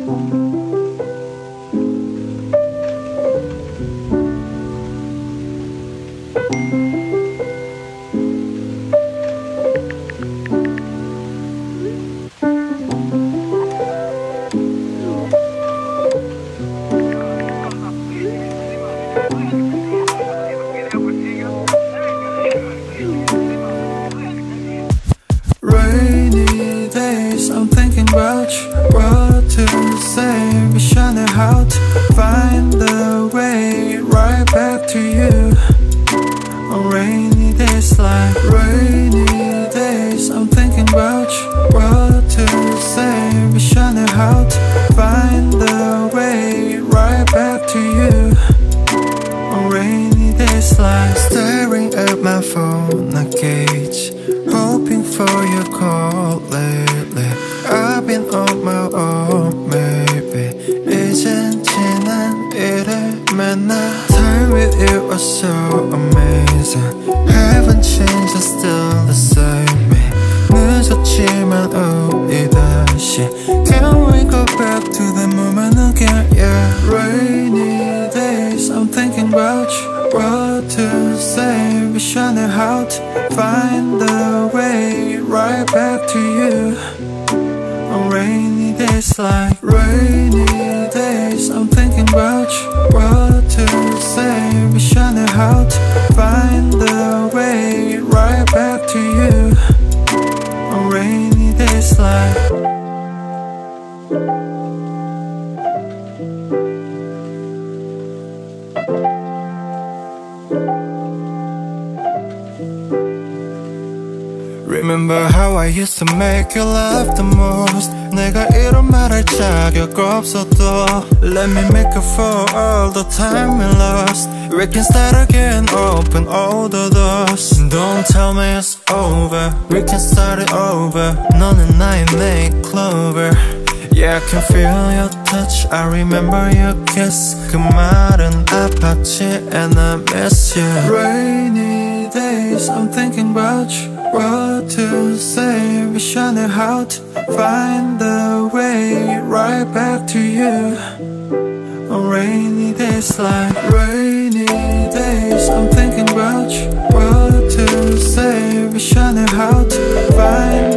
Rainy days, I'm thinking about you. What to say, wish I knew how to find the way right back to you. On rainy days like rainy days, I'm thinking about you. What to say, wish I knew how to find the way right back to you. On rainy days like staring at my phone, I gauge, hoping for your call lately. I've been on my own, maybe 이젠 지난 일을 맨날. Time with you was so amazing. Haven't changed, I'm still the same me. 늦었지만 우리 다시 Can we go back to the moment again, yeah. Rainy days, I'm thinking about you. What to say, wish I knew how to find the way right back to you. On rainy days like rainy days, I'm thinking about you. What to say, wish I knew how to find the way right back to you. On rainy days like Remember how I used to make you laugh the most. 내가 이런 말 할 자격 없어도 Let me make up for all the time we lost. We can start again, open all the doors. Don't tell me it's over, we can start it over. 너는 나의 nail clover. Yeah, I can feel your touch, I remember your kiss. 그 말은 아팠지 and I miss you. Rainy days, I'm thinking about you. What to say, wish I knew how to find the way right back to you. On rainy days like rainy days, I'm thinking about you. What to say, wish I knew how to find